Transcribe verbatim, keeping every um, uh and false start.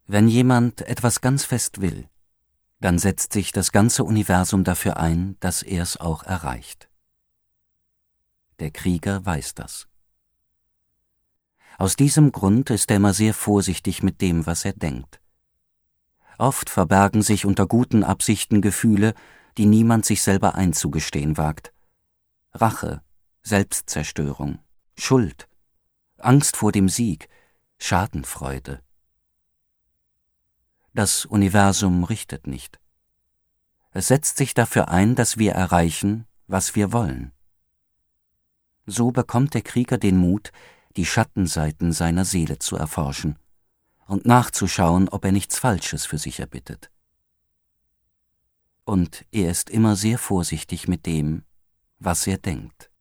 Wenn jemand etwas ganz fest will, dann setzt sich das ganze Universum dafür ein, dass er es auch erreicht. Der Krieger weiß das. Aus diesem Grund ist er immer sehr vorsichtig mit dem, was er denkt. Oft verbergen sich unter guten Absichten Gefühle, die niemand sich selber einzugestehen wagt. Rache, Selbstzerstörung, Schuld, Angst vor dem Sieg, Schadenfreude. Das Universum richtet nicht. Es setzt sich dafür ein, dass wir erreichen, was wir wollen. So bekommt der Krieger den Mut, die Schattenseiten seiner Seele zu erforschen und nachzuschauen, ob er nichts Falsches für sich erbittet. Und er ist immer sehr vorsichtig mit dem, was er denkt.